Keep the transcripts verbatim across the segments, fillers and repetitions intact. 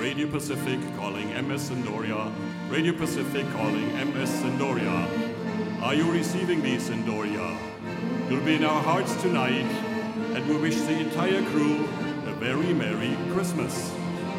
Radio Pacific calling M S Sandoria. Radio Pacific calling M S Sandoria. Are you receiving these, Sandoria? You'll be in our hearts tonight, and we wish the entire crew a very Merry Christmas.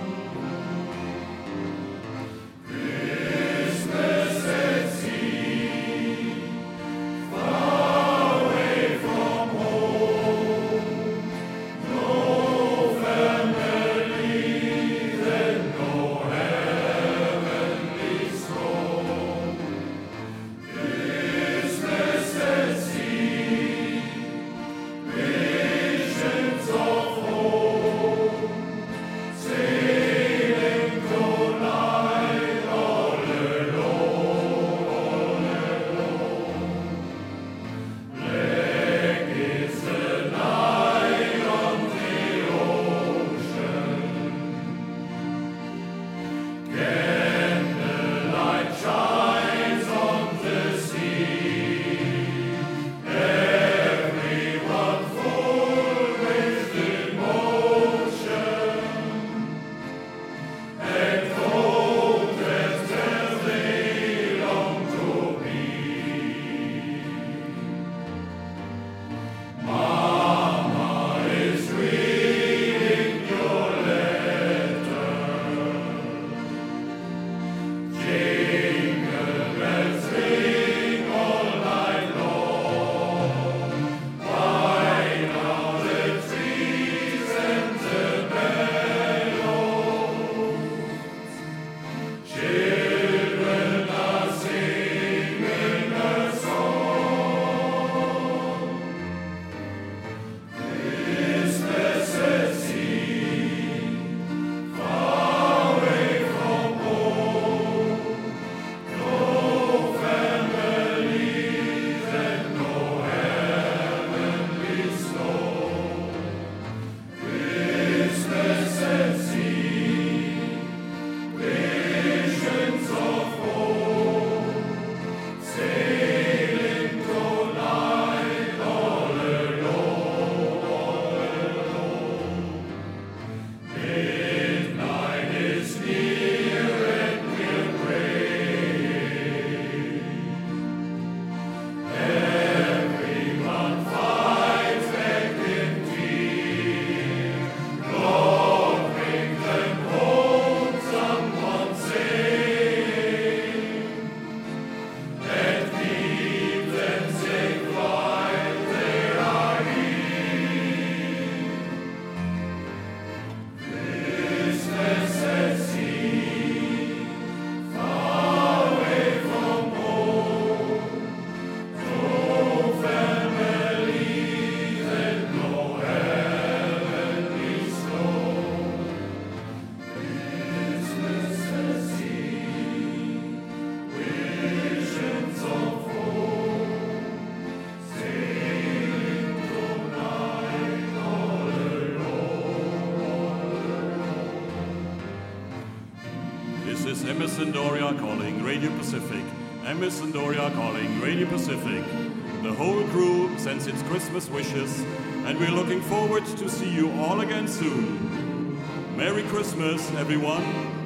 This is M S Sandoria calling Radio Pacific. M S Sandoria calling Radio Pacific. The whole crew sends its Christmas wishes, and we're looking forward to see you all again soon. Merry Christmas, everyone.